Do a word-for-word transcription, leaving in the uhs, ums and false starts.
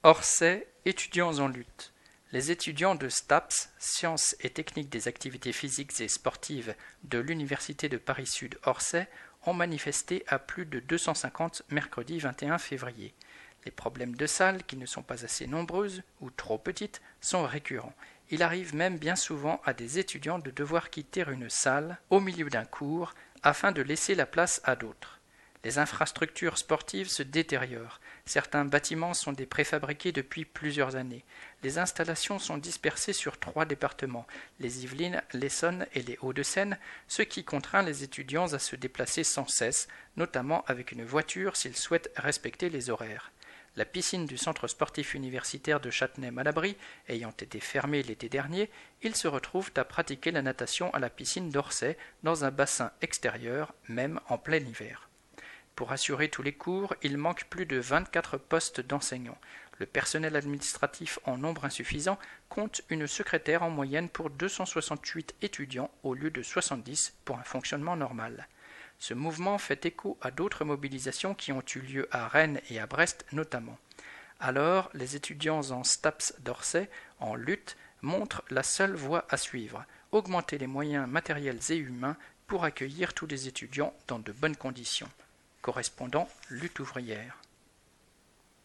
Orsay, étudiants en lutte. Les étudiants de STAPS, Sciences et techniques des activités physiques et sportives de l'Université de Paris-Sud Orsay, ont manifesté à plus de deux cent cinquante mercredi vingt et un février. Les problèmes de salles, qui ne sont pas assez nombreuses ou trop petites, sont récurrents. Il arrive même bien souvent à des étudiants de devoir quitter une salle au milieu d'un cours afin de laisser la place à d'autres. Les infrastructures sportives se détériorent. Certains bâtiments sont des préfabriqués depuis plusieurs années. Les installations sont dispersées sur trois départements, les Yvelines, l'Essonne et les Hauts-de-Seine, ce qui contraint les étudiants à se déplacer sans cesse, notamment avec une voiture s'ils souhaitent respecter les horaires. La piscine du centre sportif universitaire de Châtenay-Malabry ayant été fermée l'été dernier, ils se retrouvent à pratiquer la natation à la piscine d'Orsay dans un bassin extérieur, même en plein hiver. Pour assurer tous les cours, il manque plus de vingt-quatre postes d'enseignants. Le personnel administratif en nombre insuffisant compte une secrétaire en moyenne pour deux cent soixante-huit étudiants au lieu de soixante-dix pour un fonctionnement normal. Ce mouvement fait écho à d'autres mobilisations qui ont eu lieu à Rennes et à Brest notamment. Alors, les étudiants en STAPS d'Orsay, en lutte, montrent la seule voie à suivre, augmenter les moyens matériels et humains pour accueillir tous les étudiants dans de bonnes conditions. Correspondant Lutte ouvrière.